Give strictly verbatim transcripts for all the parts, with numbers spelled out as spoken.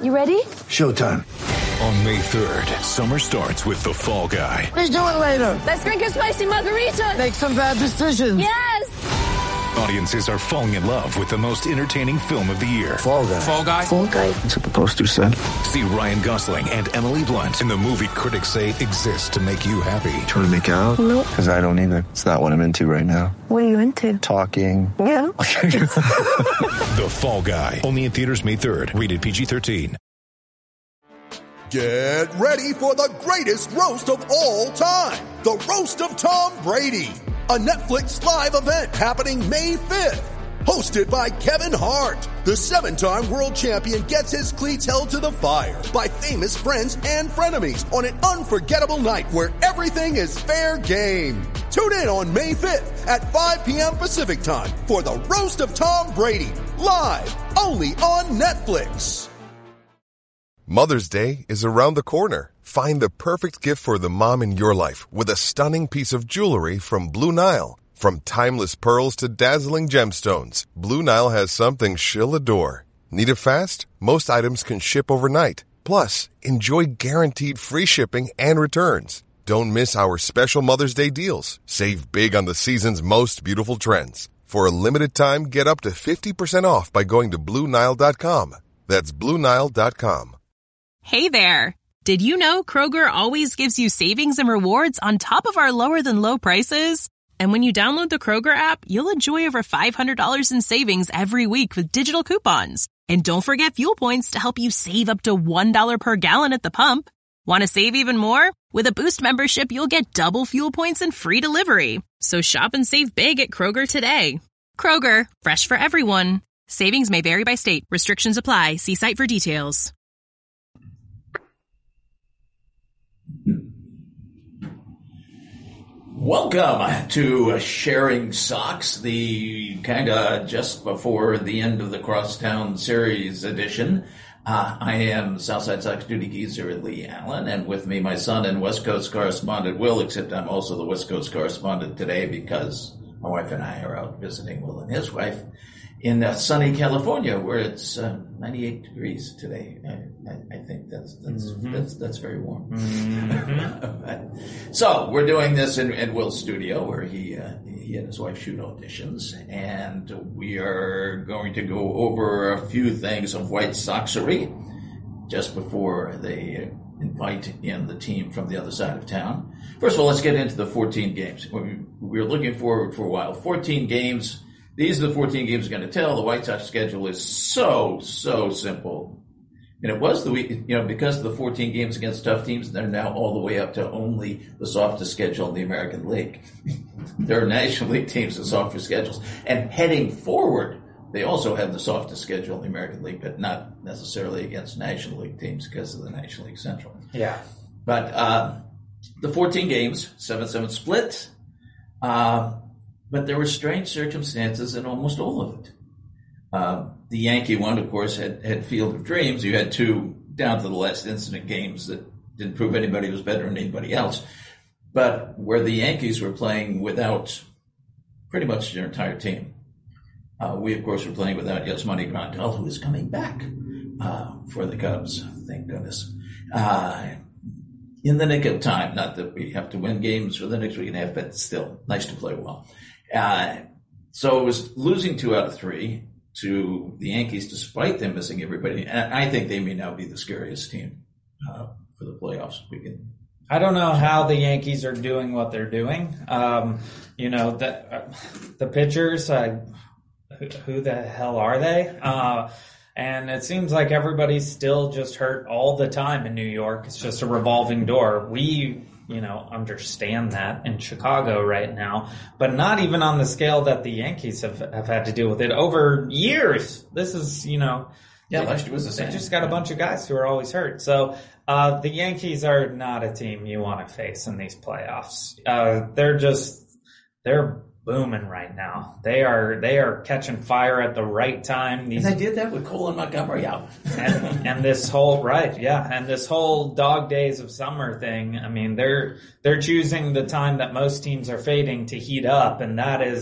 You ready? Showtime. On May third, summer starts with The Fall Guy. Let's do it later. Let's drink a spicy margarita. Make some bad decisions. Yes. Audiences are falling in love with the most entertaining film of the year. Fall Guy. Fall Guy? Fall Guy. That's what the poster said. See Ryan Gosling and Emily Blunt in the movie critics say exists to make you happy. Trying to make it out? Nope. Because I don't either. It's not what I'm into right now. What are you into? Talking. Yeah. The Fall Guy. Only in theaters May third. Rated P G thirteen. Get ready for the greatest roast of all time. The Roast of Tom Brady. A Netflix live event happening May fifth. Hosted by Kevin Hart. The seven-time world champion gets his cleats held to the fire by famous friends and frenemies on an unforgettable night where everything is fair game. Tune in on May fifth at five p.m. Pacific time for the Roast of Tom Brady. Live only on Netflix. Mother's Day is around the corner. Find the perfect gift for the mom in your life with a stunning piece of jewelry from Blue Nile. From timeless pearls to dazzling gemstones, Blue Nile has something she'll adore. Need it fast? Most items can ship overnight. Plus, enjoy guaranteed free shipping and returns. Don't miss our special Mother's Day deals. Save big on the season's most beautiful trends. For a limited time, get up to fifty percent off by going to Blue Nile dot com. That's Blue Nile dot com. Hey there! Did you know Kroger always gives you savings and rewards on top of our lower-than-low prices? And when you download the Kroger app, you'll enjoy over five hundred dollars in savings every week with digital coupons. And don't forget fuel points to help you save up to one dollar per gallon at the pump. Want to save even more? With a Boost membership, you'll get double fuel points and free delivery. So shop and save big at Kroger today. Kroger, fresh for everyone. Savings may vary by state. Restrictions apply. See site for details. Welcome to Sharing Socks, the kind of just before the end of the Crosstown Series edition. Uh, I am Southside Sox duty geezer Lee Allen, and with me my son and West Coast correspondent Will, except I'm also the West Coast correspondent today because my wife and I are out visiting Will and his wife in uh, sunny California, where it's uh, ninety-eight degrees today. I, I, I think that's that's, mm-hmm. that's that's very warm. Mm-hmm. So we're doing this in, in Will's studio, where he uh, he and his wife shoot auditions, and we are going to go over a few things of White Soxery just before they invite in the team from the other side of town. First of all, let's get into the fourteen games. We we're looking forward for a while. fourteen games. These are the fourteen games we're going to tell. The White Sox schedule is so, so simple. And it was the week, you know, because of the fourteen games against tough teams, they're now all the way up to only the softest schedule in the American League. There are National League teams with softer schedules. And heading forward, they also have the softest schedule in the American League, but not necessarily against National League teams because of the National League Central. Yeah. But uh, the fourteen games, seven seven split, uh, but there were strange circumstances in almost all of it. Uh, the Yankee one, of course, had, had Field of Dreams. You had two down to the last incident games that didn't prove anybody was better than anybody else. But where the Yankees were playing without pretty much their entire team, uh, we, of course, were playing without Yasmani Grandal, who is coming back uh, for the Cubs, thank goodness. Uh, in the nick of time, not that we have to win games for the next week and a half, but still nice to play well. Uh, so it was losing two out of three to the Yankees, despite them missing everybody. And I think they may now be the scariest team uh, for the playoffs. We can. I don't know how the Yankees are doing what they're doing. Um, you know, the, uh, the pitchers, uh, who, who the hell are they? Uh, and it seems like everybody's still just hurt all the time in New York. It's just a revolving door. We, you know, understand that in Chicago right now, but not even on the scale that the Yankees have, have had to deal with it over years. This is, you know, yeah, last year was the same. They just got a bunch of guys who are always hurt. So, uh, the Yankees are not a team you want to face in these playoffs. Uh, they're just, they're booming right now. They are, they are catching fire at the right time. These, and they did that with Cole and Montgomery out. and, and this whole, right, yeah. And this whole dog days of summer thing, I mean, they're, they're choosing the time that most teams are fading to heat up. And that is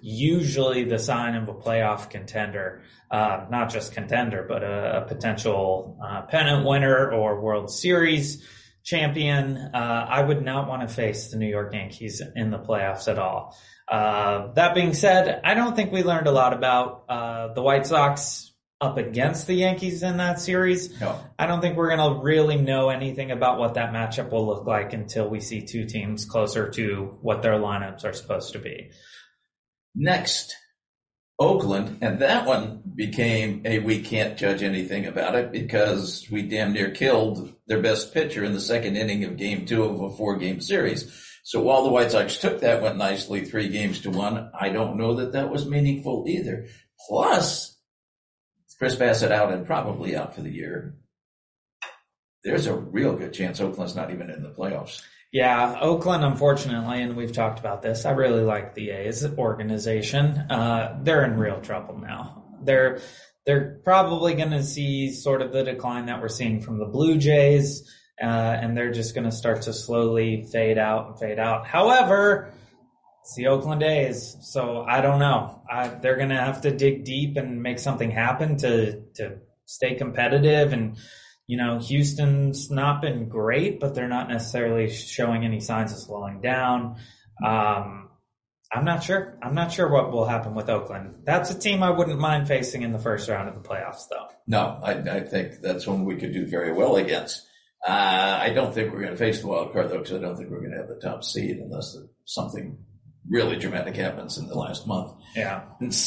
usually the sign of a playoff contender, uh, not just contender, but a, a potential uh, pennant winner or World Series champion. Uh, I would not want to face the New York Yankees in the playoffs at all. Uh, that being said, I don't think we learned a lot about uh, the White Sox up against the Yankees in that series. No. I don't think we're going to really know anything about what that matchup will look like until we see two teams closer to what their lineups are supposed to be. Next, Oakland, and that one became a we can't judge anything about it because we damn near killed their best pitcher in the second inning of game two of a four-game series. So while the White Sox took that one nicely, three games to one, I don't know that that was meaningful either. Plus, Chris Bassett out and probably out for the year. There's a real good chance Oakland's not even in the playoffs. Yeah, Oakland, unfortunately, and we've talked about this, I really like the A's organization. Uh, they're in real trouble now. They're they're probably going to see sort of the decline that we're seeing from the Blue Jays, uh, and they're just going to start to slowly fade out and fade out. However, it's the Oakland A's, so I don't know. I, they're going to have to dig deep and make something happen to to stay competitive. And, you know, Houston's not been great, but they're not necessarily showing any signs of slowing down. Um, I'm not sure. I'm not sure what will happen with Oakland. That's a team I wouldn't mind facing in the first round of the playoffs, though. No, I, I think that's one we could do very well against. Uh, I don't think we're going to face the wild card, though, because I don't think we're going to have the top seed unless something really dramatic happens in the last month. Yeah.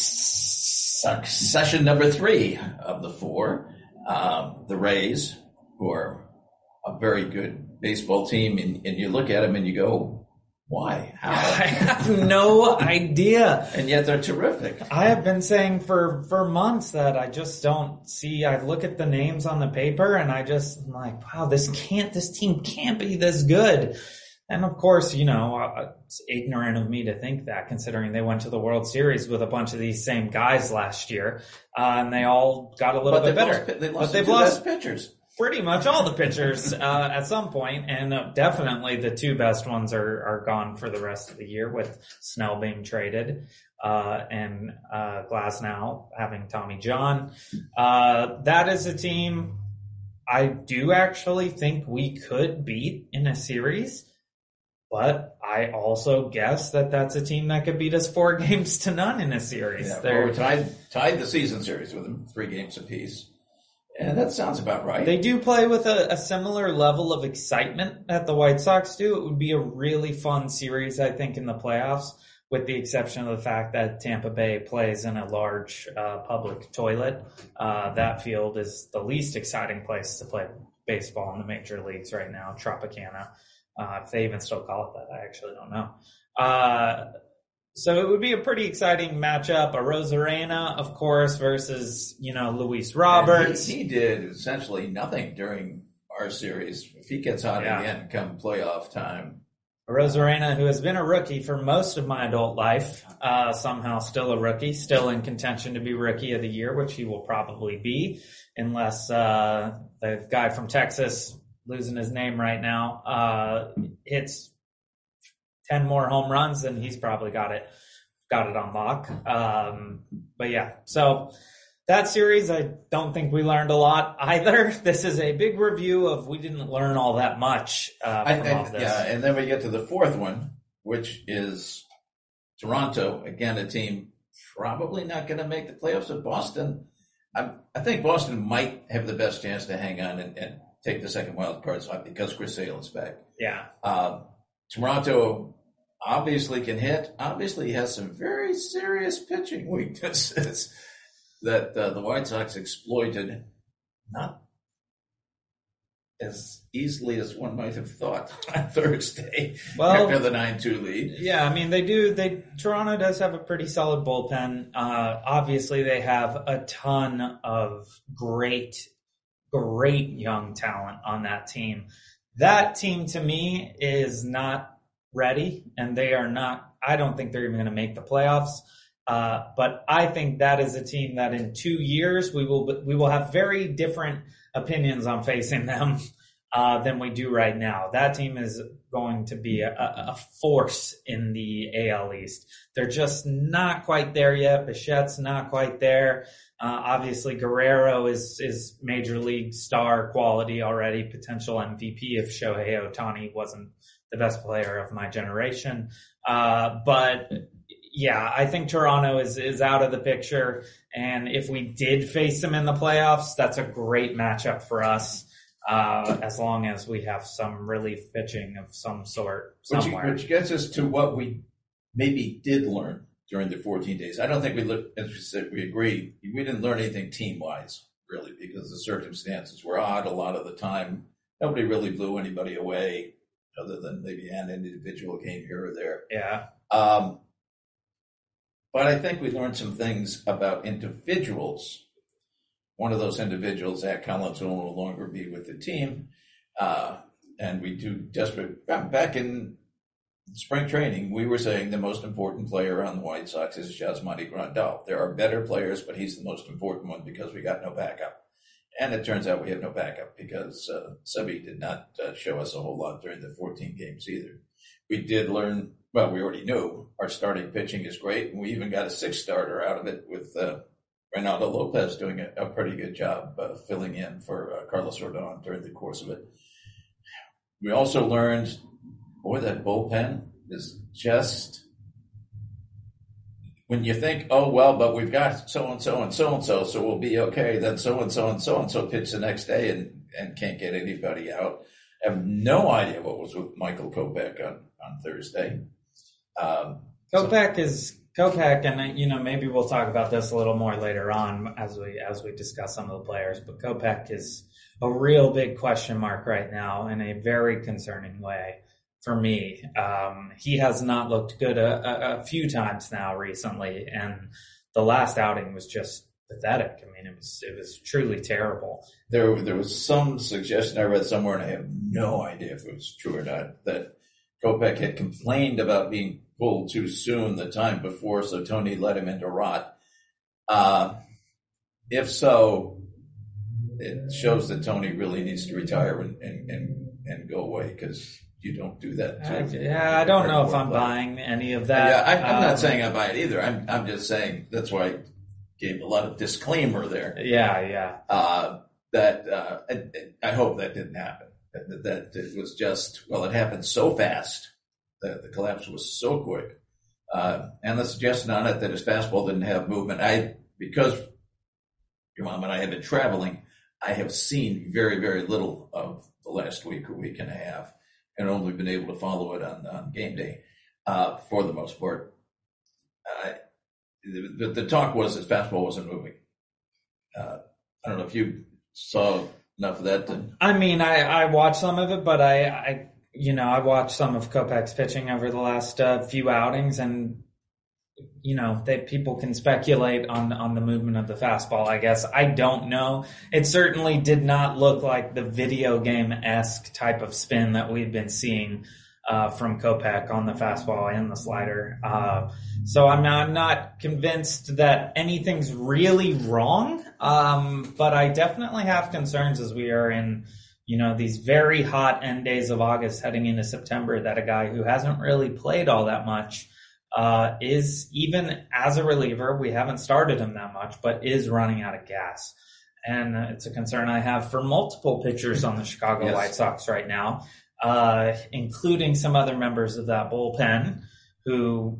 Session number three of the four, um, the Rays, who are a very good baseball team, and, and you look at them and you go, why? How? I have no idea. And yet they're terrific. I have been saying for, for months that I just don't see, I look at the names on the paper and I just, I'm like, wow, this can't, this team can't be this good. And of course, you know, it's ignorant of me to think that, considering they went to the World Series with a bunch of these same guys last year, uh, and they all got a little but bit better. Lost, they lost but they've the lost best pitchers. Pretty much all the pitchers uh, at some point, and uh, definitely the two best ones are, are gone for the rest of the year, with Snell being traded uh, and uh, Glasnow having Tommy John. Uh, that is a team I do actually think we could beat in a series. But I also guess that that's a team that could beat us four games to none in a series. Yeah, well, we tied, tied the season series with them, three games apiece. And that sounds about right. They do play with a, a similar level of excitement that the White Sox do. It would be a really fun series, I think, in the playoffs, with the exception of the fact that Tampa Bay plays in a large uh, public toilet. Uh, that field is the least exciting place to play baseball in the major leagues right now, Tropicana. Uh, if they even still call it that, I actually don't know. Uh, so it would be a pretty exciting matchup. A Rosarena, of course, versus, you know, Luis Roberts. He, he did essentially nothing during our series. If he gets hot yeah. again come playoff time. A Rosarena, who has been a rookie for most of my adult life, uh, somehow still a rookie, still in contention to be Rookie of the Year, which he will probably be, unless uh, the guy from Texas, losing his name right now, uh, hits ten more home runs, and he's probably got it, got it on lock. Um, but yeah, so that series, I don't think we learned a lot either. This is a big review of we didn't learn all that much uh, from I, I, all this. Yeah, and then we get to the fourth one, which is Toronto. Again, a team probably not going to make the playoffs with Boston. I, I think Boston might have the best chance to hang on and, and take the second wild card spot because Chris Sale is back. Yeah. Uh, Toronto obviously can hit, obviously has some very serious pitching weaknesses that uh, the White Sox exploited, not as easily as one might have thought on Thursday well, after the nine two lead. Yeah, I mean, they do. They Toronto does have a pretty solid bullpen. Uh, obviously, they have a ton of great Great young talent on that team. That team, to me, is not ready, and they are not, I don't think they're even going to make the playoffs. Uh, but I think that is a team that in two years we will we will have very different opinions on facing them. uh, than we do right now. That team is going to be a, a force in the A L East. They're just not quite there yet. Bichette's not quite there. Uh, obviously, Guerrero is is major league star quality already, potential M V P if Shohei Ohtani wasn't the best player of my generation. Uh, but yeah, I think Toronto is, is out of the picture. And if we did face them in the playoffs, that's a great matchup for us. Uh, as long as we have some relief pitching of some sort somewhere. Which, which gets us to what we maybe did learn during the fourteen days. I don't think we looked, as we said, we agree, we didn't learn anything team-wise, really, because the circumstances were odd a lot of the time. Nobody really blew anybody away, other than maybe an individual game here or there. Yeah. Um, but I think we learned some things about individuals. One of those individuals, Zach Collins, will no longer be with the team. Uh, and we do desperate. Back in spring training, we were saying the most important player on the White Sox is Yasmani Grandal. There are better players, but he's the most important one because we got no backup. And it turns out we have no backup because uh, Sebi did not uh, show us a whole lot during the fourteen games either. We did learn, well, we already knew our starting pitching is great, and we even got a sixth starter out of it with uh, Reynaldo Lopez doing a, a pretty good job uh, filling in for uh, Carlos Rodon during the course of it. We also learned, boy, that bullpen is just, when you think, oh, well, but we've got so-and-so and so-and-so, so we'll be okay, then so-and-so and so-and-so pitch the next day and, and can't get anybody out. I have no idea what was with Michael Kopech on, on Thursday. Um, Kopech so, is Kopech, and you know maybe we'll talk about this a little more later on as we as we discuss some of the players. But Kopech is a real big question mark right now in a very concerning way for me. Um, he has not looked good a, a, a few times now recently, and the last outing was just pathetic. I mean, it was it was truly terrible. There there was some suggestion I read somewhere, and I have no idea if it was true or not, that Kopech had complained about being pulled too soon the time before, so Tony let him into rot. Uh, if so, it shows that Tony really needs to retire and and, and, and go away, because you don't do that. To, yeah, I don't know if I'm buying any of that. Yeah, I, I'm um, not saying I buy it either. I'm I'm just saying that's why I gave a lot of disclaimer there. Yeah, yeah. Uh, that uh, I, I hope that didn't happen. That, that it was just, well, it happened so fast. The, the collapse was so quick. Uh, and the suggestion on it that his fastball didn't have movement. I, because your mom and I have been traveling, I have seen very, very little of the last week or week and a half, and only been able to follow it on, on game day, uh, for the most part. Uh, the, the talk was his fastball wasn't moving. Uh, I don't know if you saw enough of that. To... I mean, I, I watched some of it, but I, I, you know, I watched some of Kopech's pitching over the last uh, few outings, and you know, that people can speculate on on the movement of the fastball. I guess I don't know. It certainly did not look like the video game-esque type of spin that we've been seeing uh, from Kopech on the fastball and the slider. Uh, so I'm not, I'm not convinced that anything's really wrong. Um, but I definitely have concerns as we are in, you know, these very hot end days of August heading into September, that a guy who hasn't really played all that much uh, is, even as a reliever, we haven't started him that much, but is running out of gas. And uh, it's a concern I have for multiple pitchers on the Chicago yes. White Sox right now, uh, including some other members of that bullpen who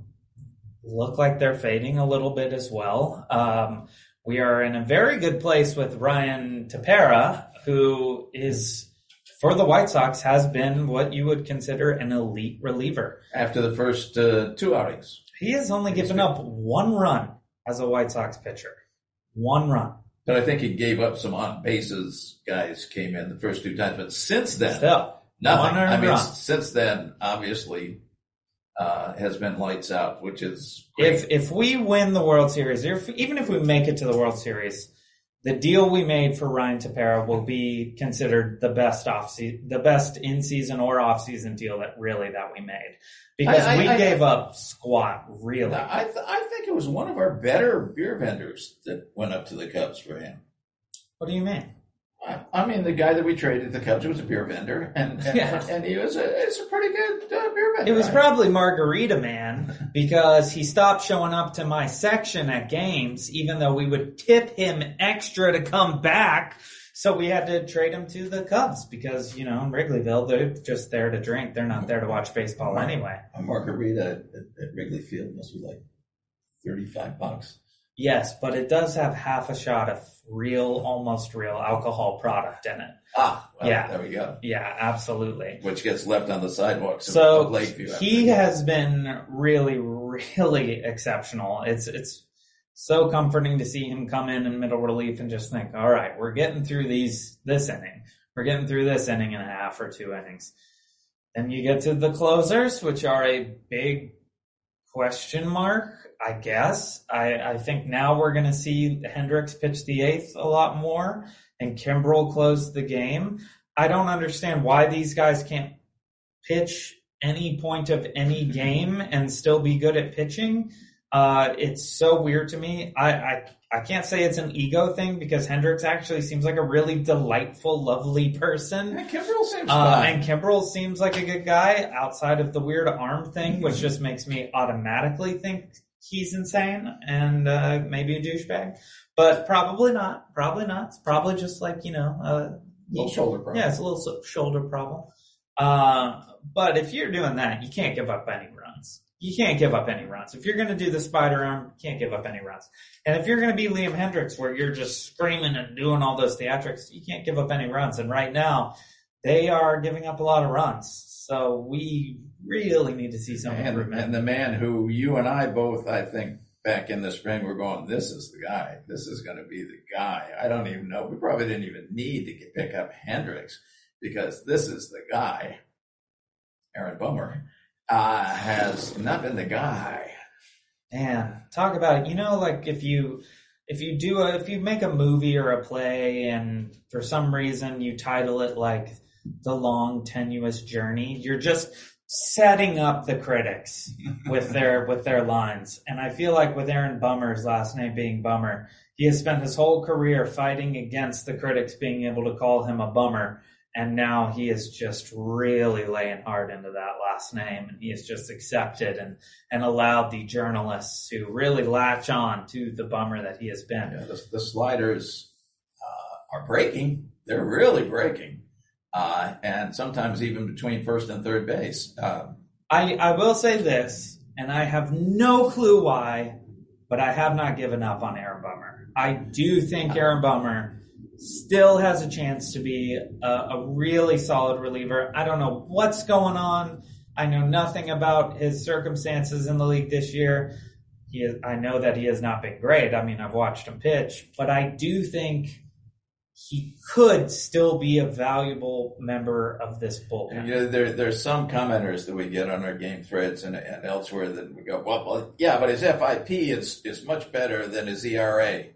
look like they're fading a little bit as well. Um, we are in a very good place with Ryan Tepera, who is, for the White Sox, has been what you would consider an elite reliever. After the first uh, two outings. He has only given up one run as a White Sox pitcher. One run. But I think he gave up some on bases. Guys came in the first two times. But since then, Still, nothing. I mean, run. since then, obviously, uh, has been lights out, which is great. If if we win the World Series, or if, even if we make it to the World Series, the deal we made for Ryan Tepera will be considered the best off season, the best in season or off season deal that really that we made, because I, I, we I, gave I, up squat really. I th- I think it was one of our better beer vendors that went up to the Cubs for him. What do you mean? I, I mean, the guy that we traded the Cubs was a beer vendor, and and, Yeah. and, and he was a, it's a pretty good uh, beer vendor. It was right? probably Margarita Man because he stopped showing up to my section at games, even though we would tip him extra to come back. So we had to trade him to the Cubs because, you know, in Wrigleyville, they're just there to drink. They're not there to watch baseball anyway. A margarita at, at Wrigley Field must be like thirty-five bucks. Yes, but it does have half a shot of real, almost real alcohol product in it. Ah, well, Yeah. there we go. Yeah, absolutely. Which gets left on the sidewalks of, So of Lakeview. he has been really, really exceptional. It's it's so comforting to see him come in in middle relief and just think, all right, we're getting through these this inning. We're getting through this inning and a half or two innings. Then you get to the closers, which are a big question mark, I guess. I, I think now we're going to see Hendricks pitch the eighth a lot more and Kimbrel close the game. I don't understand why these guys can't pitch any point of any game and still be good at pitching. Uh, it's so weird to me. I, I I can't say it's an ego thing because Hendricks actually seems like a really delightful, lovely person. Yeah, Kimbrel seems Uh, fine. and Kimbrel seems like a good guy outside of the weird arm thing, which just makes me automatically think he's insane and uh, maybe a douchebag. But probably not. Probably not. It's probably just like, you know, uh, little shoulder problem. yeah, it's a little so- shoulder problem. Uh, but if you're doing that, you can't give up any runs. You can't give up any runs. If you're going to do the spider arm, you can't give up any runs. And if you're going to be Liam Hendricks, where you're just screaming and doing all those theatrics, you can't give up any runs. And right now, they are giving up a lot of runs. So we really need to see some And, improvement. and the man who you and I both, I think, back in the spring, were going, this is the guy. This is going to be the guy. I don't even know. We probably didn't even need to get, pick up Hendricks because this is the guy. Aaron Bummer uh, has not been the guy. Man, talk about it. You know, like if you if you do a if you make a movie or a play and for some reason you title it like The Long Tenuous Journey, you're just setting up the critics with their with their lines. And I feel like with Aaron Bummer's last name being Bummer, he has spent his whole career fighting against the critics being able to call him a bummer. And now he is just really laying hard into that last name. And he has just accepted and, and allowed the journalists to really latch on to the bummer that he has been. Yeah, the, the sliders uh, are breaking. They're really breaking. Uh, and sometimes even between first and third base. Uh, I, I will say this, and I have no clue why, but I have not given up on Aaron Bummer. I do think Aaron Bummer still has a chance to be a, a really solid reliever. I don't know what's going on. I know nothing about his circumstances in the league this year. He is, I know that he has not been great. I mean, I've watched him pitch, but I do think he could still be a valuable member of this bullpen. you know, there, there's some commenters that we get on our game threads and, and elsewhere that we go, well, well, yeah, but his F I P is, is much better than his E R A.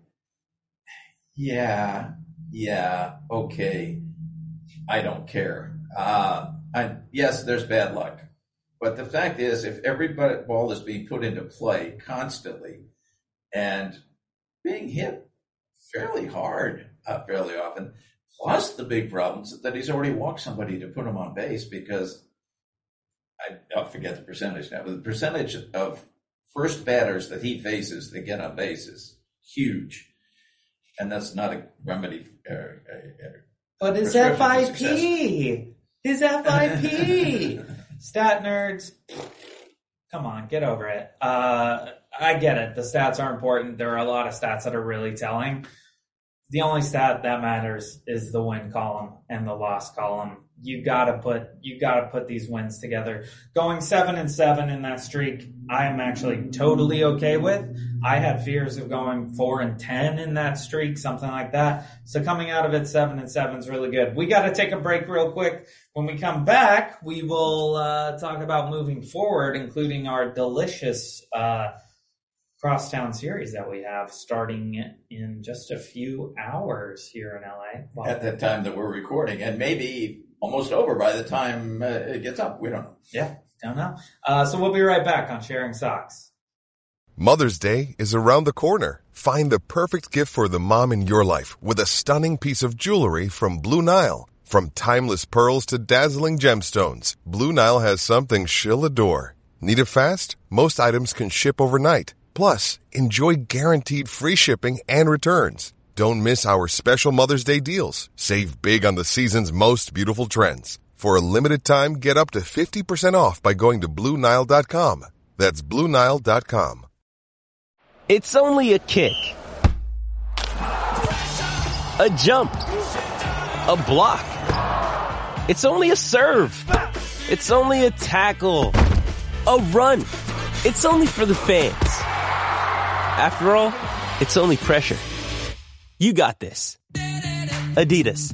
Yeah. Yeah, okay. I don't care. Uh, I, yes, there's bad luck. But the fact is, if every ball is being put into play constantly and being hit fairly hard, uh, fairly often, plus the big problems that he's already walked somebody to put him on base because I, I'll forget the percentage now, but the percentage of first batters that he faces that get on base is huge. And that's not a remedy. Uh, uh, But his prescription F for I success. P, his F I P, stat nerds, come on, get over it. Uh, I get it. The stats are important. There are a lot of stats that are really telling. The only stat that matters is the win column and the loss column. You gotta put you gotta put these wins together. Going seven and seven in that streak, I am actually totally okay with. I had fears of going four and ten in that streak, something like that. So coming out of it seven and seven is really good. We got to take a break real quick. When we come back, we will uh, talk about moving forward, including our delicious uh, crosstown series that we have starting in just a few hours here in L A. Well, at that time that we're recording, and maybe almost over by the time uh, it gets up. We don't know. Yeah, don't know. Uh, so we'll be right back on Sharing Socks. Mother's Day is around the corner. Find the perfect gift for the mom in your life with a stunning piece of jewelry from Blue Nile. From timeless pearls to dazzling gemstones, Blue Nile has something she'll adore. Need it fast? Most items can ship overnight. Plus, enjoy guaranteed free shipping and returns. Don't miss our special Mother's Day deals. Save big on the season's most beautiful trends. For a limited time, get up to fifty percent off by going to Blue Nile dot com. That's Blue Nile dot com. It's only a kick, a jump, a block. It's only a serve. It's only a tackle, a run. It's only for the fans. After all, it's only pressure. You got this. Adidas.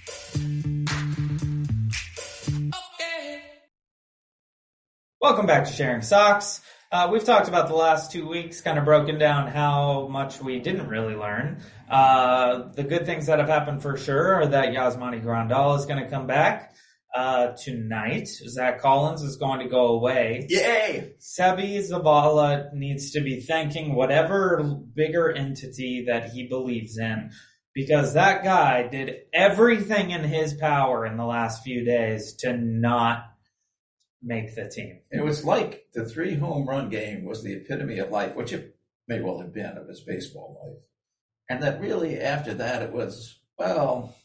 Welcome back to Sharing Socks. Uh, we've talked about the last two weeks, kind of broken down how much we didn't really learn. Uh, the good things that have happened for sure are that Yasmani Grandal is going to come back uh, tonight. Zach Collins is going to go away. Yay! Sebi Zavala needs to be thanking whatever bigger entity that he believes in, because that guy did everything in his power in the last few days to not make the team. It was like the three home run game was the epitome of life, which it may well have been of his baseball life. And that really after that it was, well,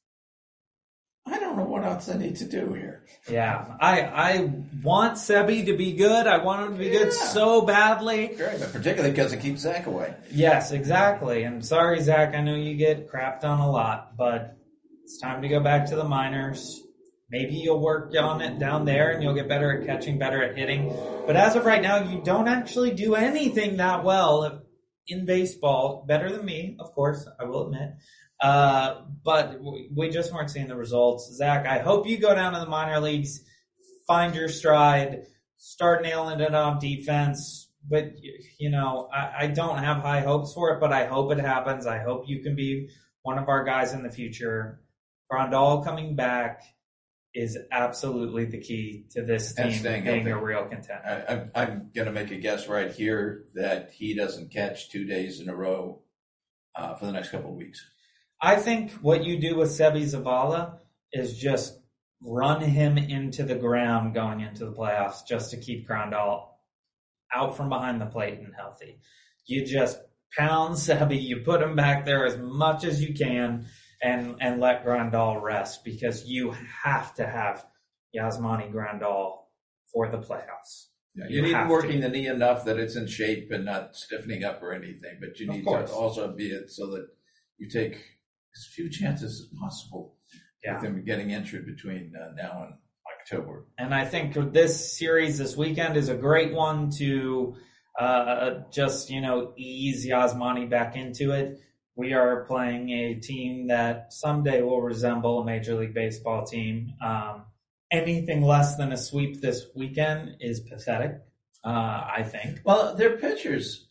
I don't know what else I need to do here. Yeah, I I want Sebi to be good. I want him to be Yeah. good so badly. Very, but particularly because it keeps Zach away. Yes, exactly. And sorry, Zach, I know you get crapped on a lot, but it's time to go back to the minors. Maybe you'll work on it down there and you'll get better at catching, better at hitting. But as of right now, you don't actually do anything that well in baseball. Better than me, of course, I will admit. Uh, but we just weren't seeing the results. Zach, I hope you go down to the minor leagues, find your stride, start nailing it on defense. But, you know, I, I don't have high hopes for it, but I hope it happens. I hope you can be one of our guys in the future. Grandal coming back is absolutely the key to this team being a real contender. I, I'm, I'm going to make a guess right here that he doesn't catch two days in a row uh, for the next couple of weeks. I think what you do with Sebi Zavala is just run him into the ground going into the playoffs just to keep Grandal out from behind the plate and healthy. You just pound Sebi, you put him back there as much as you can, and and let Grandal rest, because you have to have Yasmani Grandal for the playoffs. Yeah, you, you need working to. the knee enough that it's in shape and not stiffening up or anything, but you need to also be it so that you take as few chances as possible yeah. with him getting injured between uh, now and October. And I think this series this weekend is a great one to uh, just, you know, ease Yasmani back into it. We are playing a team that someday will resemble a Major League Baseball team. Um, anything less than a sweep this weekend is pathetic, uh, I think. Well, their pitchers,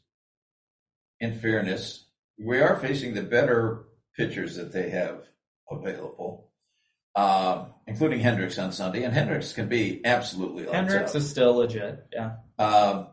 in fairness, we are facing the better pitchers that they have available, uh, including Hendricks on Sunday. And Hendricks can be absolutely lights Hendricks out. is still legit, yeah. Um,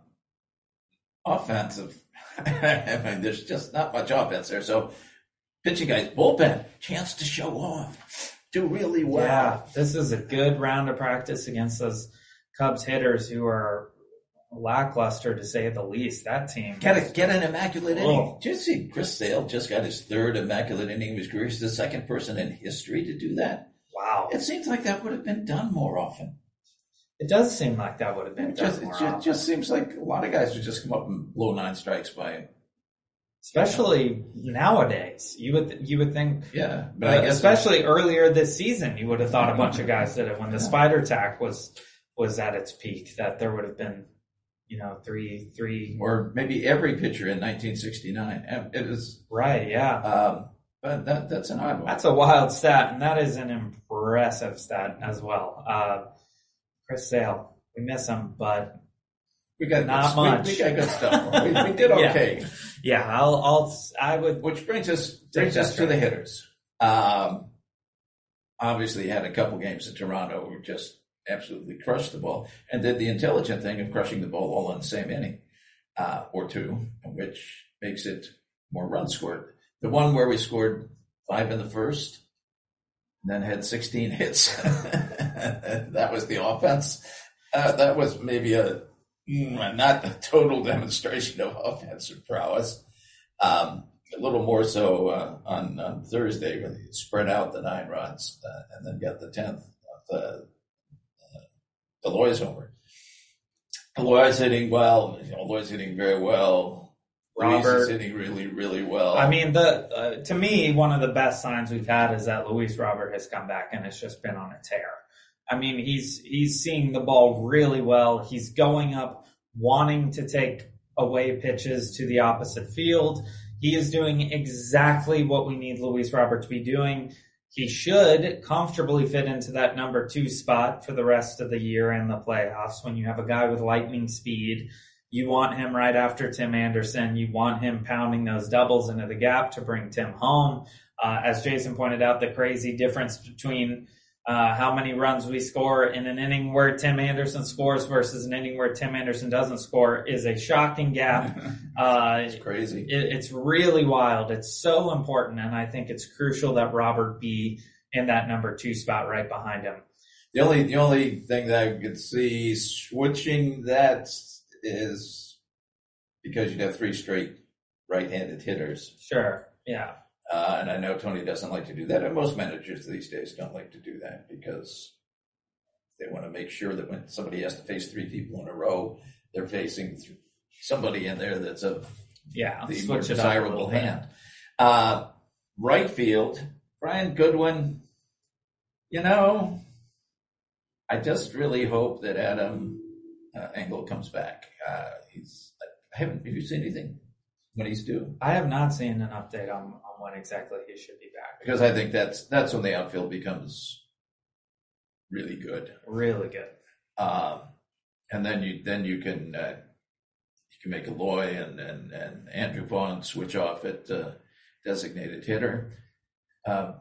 offensive. I mean, there's just not much offense there. So, pitching guys, bullpen, chance to show off, do really well. Yeah, this is a good round of practice against those Cubs hitters who are lackluster, to say the least. That team. Get, a, get an immaculate oh. inning. Did you see Chris Sale just got his third immaculate inning of his career? He's the second person in history to do that. Wow. It seems like that would have been done more often. It does seem like that would have been it just, done more it just, often. just seems like a lot of guys would just come up and blow nine strikes by him. Especially nowadays. You would you would think, yeah, but uh, I guess especially earlier this season, you would have thought a bunch of guys did it when the spider tack was was at its peak, that there would have been, you know, three three or maybe every pitcher in nineteen sixty-nine. It was right, yeah. Um, but that that's an odd one. That's a wild stat, and that is an impressive stat as well. Uh, Chris Sale, we miss him, but we got not good, much. We, we got good stuff. we, we did okay. Yeah, yeah I'll, I'll, I would. Which brings us brings us to the hitters. Um, obviously, had a couple games in Toronto where just absolutely crushed the ball and did the intelligent thing of crushing the ball all in the same inning. uh, or two, which makes it more runs scored. The one where we scored five in the first, and then had sixteen hits, that was the offense. Uh, that was maybe a not a total demonstration of offensive prowess. Um, a little more so uh, on, on Thursday when they spread out the nine runs uh, and then got the tenth of the uh, Eloy's homer. Eloy's hitting well. You know, Eloy's hitting very well. Robert Luis is hitting really, really well. I mean, the uh, to me, one of the best signs we've had is that Luis Robert has come back and it's just been on a tear. I mean, he's he's seeing the ball really well. He's going up, wanting to take away pitches to the opposite field. He is doing exactly what we need Luis Robert to be doing. He should comfortably fit into that number two spot for the rest of the year and the playoffs. When you have a guy with lightning speed, you want him right after Tim Anderson. You want him pounding those doubles into the gap to bring Tim home. Uh, as Jason pointed out, the crazy difference between uh, how many runs we score in an inning where Tim Anderson scores versus an inning where Tim Anderson doesn't score is a shocking gap. Uh, it's crazy. It, it's really wild. It's so important, and I think it's crucial that Robert be in that number two spot right behind him. The only the only thing that I could see switching that is because you'd have three straight right-handed hitters. Sure, yeah. Uh, and I know Tony doesn't like to do that, and most managers these days don't like to do that because they want to make sure that when somebody has to face three people in a row, they're facing somebody in there that's of yeah, the more desirable hand. Uh, right field, Brian Goodwin, you know, I just really hope that Adam uh, Engel comes back. Uh, he's I haven't. Have you seen anything when he's due? I have not seen an update on, on when exactly he should be back. Because I think that's that's when the outfield becomes really good, really good. Um, and then you then you can uh, you can make Eloy and and and Andrew Vaughn switch off at uh, designated hitter. Um,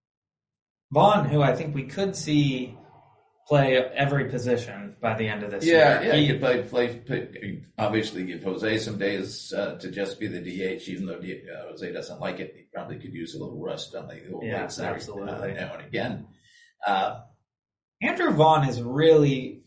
Vaughn, who I think we could see play every position by the end of this yeah, year. Yeah, he could play, play, play. Obviously, give Jose some days uh, to just be the D H, even though D, uh, Jose doesn't like it. He probably could use a little rust on the old yes, legs absolutely. Uh, now and again. Uh, Andrew Vaughn is really,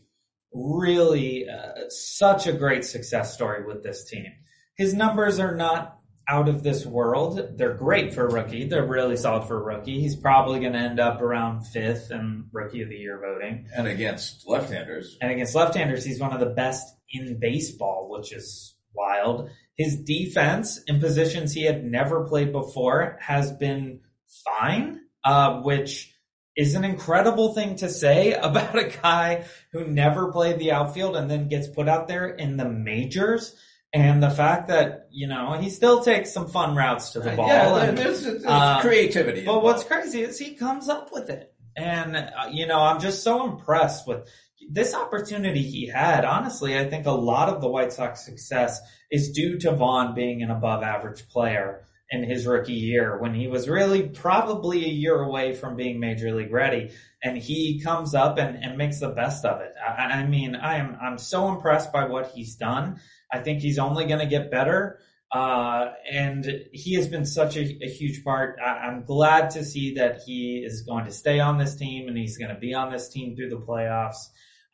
really uh, such a great success story with this team. His numbers are not out of this world. They're great for a rookie. They're really solid for a rookie. He's probably going to end up around fifth in Rookie of the Year voting. And against left-handers. And against left-handers, he's one of the best in baseball, which is wild. His defense in positions he had never played before has been fine, uh, which is an incredible thing to say about a guy who never played the outfield and then gets put out there in the majors. And the fact that, you know, he still takes some fun routes to the ball. Yeah, and, there's, there's uh, creativity. But what's crazy is he comes up with it. And, uh, you know, I'm just so impressed with this opportunity he had. Honestly, I think a lot of the White Sox success is due to Vaughn being an above average player in his rookie year when he was really probably a year away from being major league ready. And he comes up and, and makes the best of it. I, I mean, I am, I'm so impressed by what he's done. I think he's only going to get better. Uh, and he has been such a, a huge part. I, I'm glad to see that he is going to stay on this team and he's going to be on this team through the playoffs.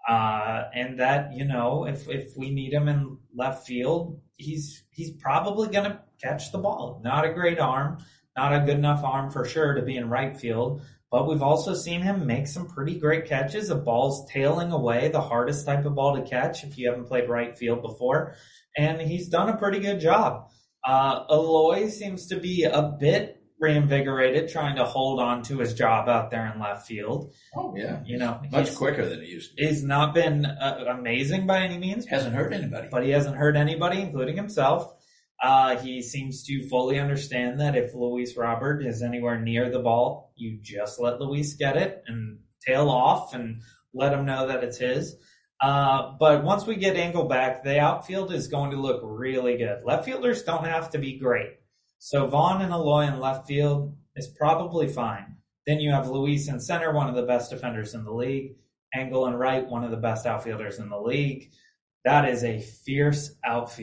Uh, and that, you know, if, if we need him in left field, he's, he's probably going to catch the ball. Not a great arm, not a good enough arm for sure to be in right field, but we've also seen him make some pretty great catches of balls tailing away, the hardest type of ball to catch if you haven't played right field before. And he's done a pretty good job. Uh, Eloy seems to be a bit reinvigorated, trying to hold on to his job out there in left field. Oh, yeah. You know, much quicker than he used to be. He's not been uh, amazing by any means. Hasn't hurt anybody. But he hasn't hurt anybody, including himself. Uh, he seems to fully understand that if Luis Robert is anywhere near the ball, you just let Luis get it and tail off and let him know that it's his. Uh, but once we get Engel back, the outfield is going to look really good. Left fielders don't have to be great. So Vaughn and Eloy in left field is probably fine. Then you have Luis in center, one of the best defenders in the league. Engel in right, one of the best outfielders in the league. That is a fierce outfield.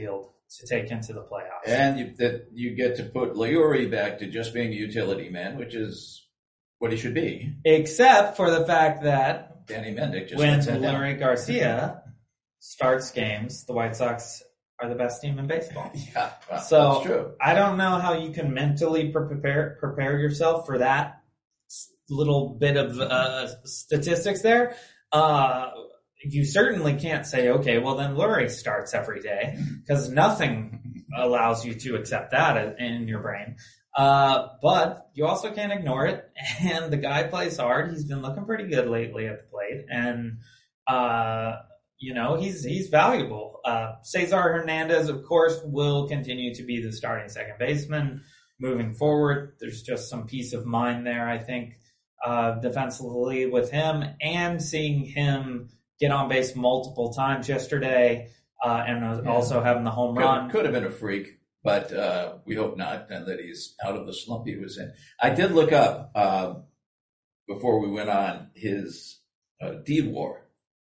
to take into the playoffs. And you, that you get to put Leury back to just being a utility man, which is what he should be. Except for the fact that Danny Mendick just when sent down. Leury Garcia starts games, the White Sox are the best team in baseball. Yeah, well, so that's true. I don't know how you can mentally prepare prepare yourself for that little bit of uh, statistics there. Uh, you certainly can't say, okay, well then Leury starts every day, because nothing allows you to accept that in your brain. Uh, but you also can't ignore it. And the guy plays hard. He's been looking pretty good lately at the plate, and uh, you know, he's he's valuable. Uh, Cesar Hernandez, of course, will continue to be the starting second baseman moving forward. There's just some peace of mind there, I think, uh, defensively with him, and seeing him get on base multiple times yesterday, uh, and Yeah. also having the home Could, run. could have been a freak, but uh, we hope not, and that he's out of the slump he was in. I did look up uh, before we went on his uh, D-WAR.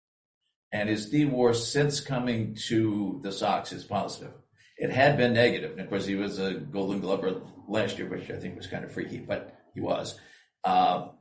And his D-WAR since coming to the Sox is positive. It had been negative. And of course, he was a Golden Glover last year, which I think was kind of freaky, but he was. Um,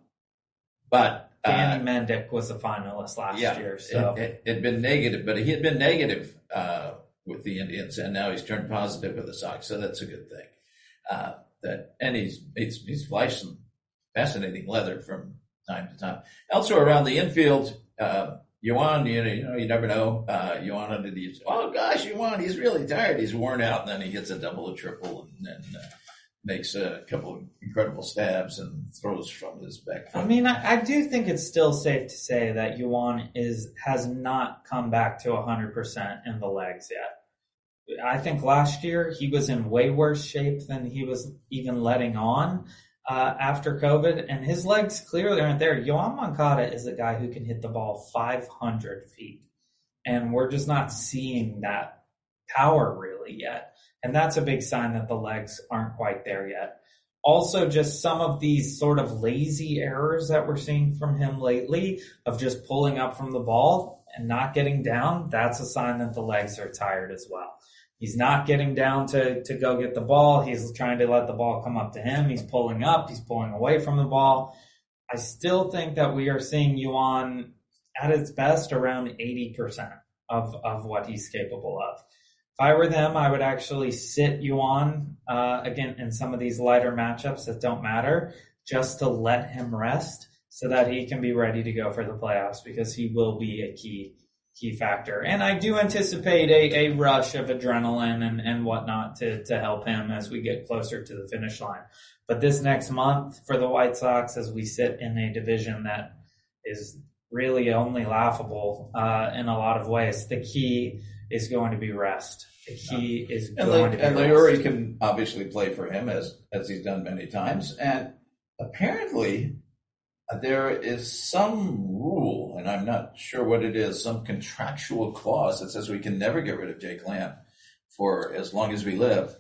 but Danny uh, Mendick was a finalist last yeah, year. So it had been negative, but he had been negative uh, with the Indians, and now he's turned positive with the Sox. So that's a good thing. Uh, that and he's he's he's flashed some fascinating leather from time to time. Elsewhere around the infield. Uh, Yuan, you know, you know, you never know. Uh, Yuan under these. Oh gosh, Yuan, he's really tired. He's worn out, and then he hits a double, a triple, and then uh, makes a couple of incredible stabs and throws from his back foot. I mean, I, I do think it's still safe to say that Yuan is has not come back to one hundred percent in the legs yet. I think last year he was in way worse shape than he was even letting on. Uh, after COVID, and his legs clearly aren't there. Yoan Moncada is a guy who can hit the ball five hundred feet, and we're just not seeing that power really yet. And that's a big sign that the legs aren't quite there yet. Also, just some of these sort of lazy errors that we're seeing from him lately of just pulling up from the ball and not getting down, that's a sign that the legs are tired as well. He's not getting down to, to go get the ball. He's trying to let the ball come up to him. He's pulling up. He's pulling away from the ball. I still think that we are seeing Yuan at its best around eighty percent of, of what he's capable of. If I were them, I would actually sit Yuan, uh, again, in some of these lighter matchups that don't matter, just to let him rest so that he can be ready to go for the playoffs, because he will be a key key factor. And I do anticipate a, a rush of adrenaline and, and whatnot to, to help him as we get closer to the finish line. But this next month for the White Sox, as we sit in a division that is really only laughable uh, in a lot of ways, the key is going to be rest. The key is and going Le- to be and rest. Leury can obviously play for him, as as he's done many times. And apparently there is some rule, and I'm not sure what it is, some contractual clause that says we can never get rid of Jake Lamb for as long as we live.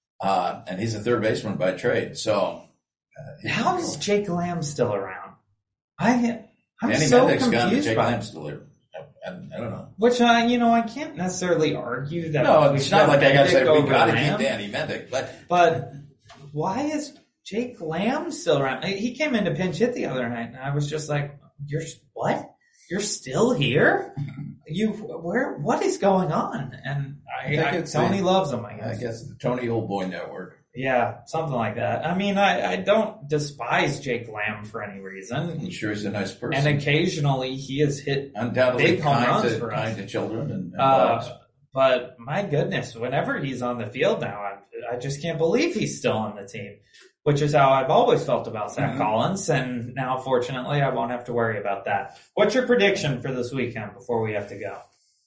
Uh, and he's a third baseman by trade. So uh, how is Jake Lamb still around? I, I'm Danny so Mendick's gone, confused Jake by Lamb's still there. I, I don't know. Which, uh, you know, I can't necessarily argue that. No, we it's should not have like I got to Mendick say we over got to Lamb. keep Danny Mendick, but But why is Jake Lamb still around? He came in to pinch hit the other night, and I was just like, "You're what? You're still here? You where? What is going on?" And I, I think I, it's Tony a- loves him. I guess. I guess the Tony Old Boy Network. Yeah, something like that. I mean, I, I don't despise Jake Lamb for any I'm reason, sure he's a nice person. and occasionally he has hit Undoubtedly big home kind runs to, for us. kind to children and, and Uh, dogs. but my goodness, whenever he's on the field now, I, I just can't believe he's still on the team, which is how I've always felt about Zach Mhm. Collins. And now, fortunately, I won't have to worry about that. What's your prediction for this weekend before we have to go?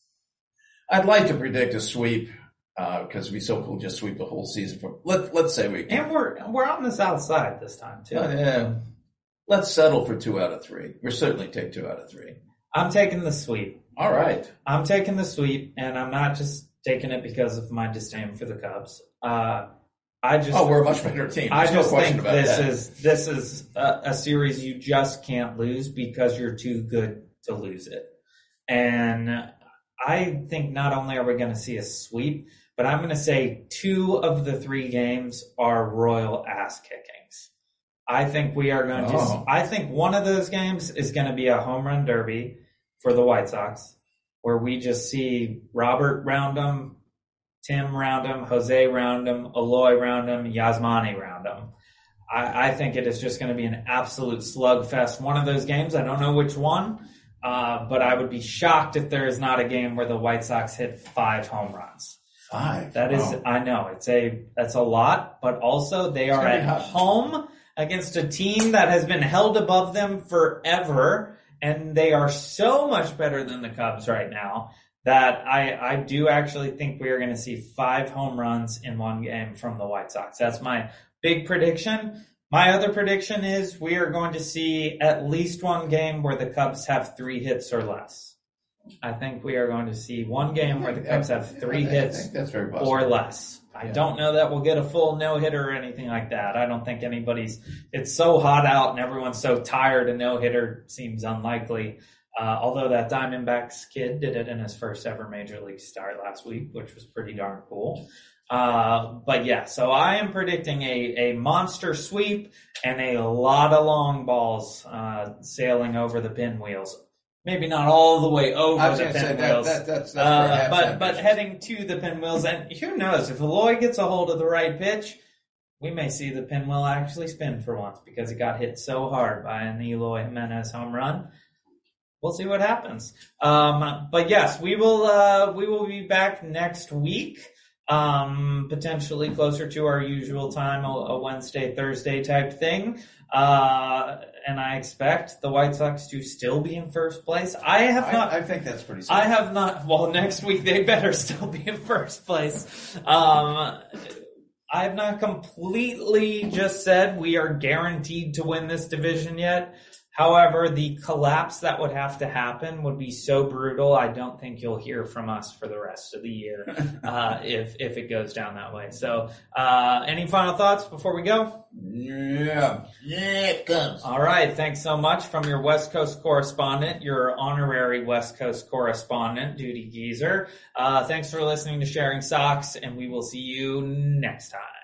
I'd like to predict a sweep because we so cool just sweep the whole season. From let let's say we can. And we're we're on the south side this time too. Uh, yeah. Let's settle for two out of three. We'll certainly take two out of three. I'm taking the sweep. All right. I'm taking the sweep, and I'm not just taking it because of my disdain for the Cubs. Uh, I just Oh, we're a much better team. I There's no just question think about this that. is this is a, a series you just can't lose because you're too good to lose it. And I think not only are we going to see a sweep, but I'm going to say two of the three games are royal ass kickings. I think we are going Oh. to, I think one of those games is going to be a home run derby for the White Sox, where we just see Robert round them, Tim round them, Jose round them, Eloy round them, Yasmani round them. I, I think it is just going to be an absolute slugfest. One of those games, I don't know which one, uh, but I would be shocked if there is not a game where the White Sox hit five home runs. Five. That is, Wow. I know, it's a, that's a lot, but also they are gonna be at hot. home against a team that has been held above them forever, and they are so much better than the Cubs right now that I, I do actually think we are going to see five home runs in one game from the White Sox. That's my big prediction. My other prediction is we are going to see at least one game where the Cubs have three hits or less. I think we are going to see one game where the Cubs have three I hits think that's very possible. or less. I Yeah. don't know that we'll get a full no-hitter or anything like that. I don't think anybody's – it's so hot out and everyone's so tired, a no-hitter seems unlikely. Uh, although that Diamondbacks kid did it in his first ever Major League start last week, which was pretty darn cool. Uh, but yeah, so I am predicting a, a monster sweep and a lot of long balls uh, sailing over the pinwheels. Maybe not all the way over I was the going to say that, pinwheels, that, that's, that's uh, where I have but some but issues. heading to the pinwheels. And who knows, if Eloy gets a hold of the right pitch, we may see the pinwheel actually spin for once because it got hit so hard by an Eloy Jimenez home run. We'll see what happens. Um, but yes, we will uh, we will be back next week. Um, potentially closer to our usual time, a, a Wednesday, Thursday type thing. Uh, and I expect the White Sox to still be in first place. I have I, not, I think that's pretty safe. I have not, well, next week they better still be in first place. Um, I have not completely just said we are guaranteed to win this division yet. However, the collapse that would have to happen would be so brutal, I don't think you'll hear from us for the rest of the year uh, if if it goes down that way. So, uh, any final thoughts before we go? Yeah. Yeah, it comes. All right. Thanks so much from your West Coast correspondent, your honorary West Coast correspondent, Duty Geezer. Uh, thanks for listening to Sharing Socks, and we will see you next time.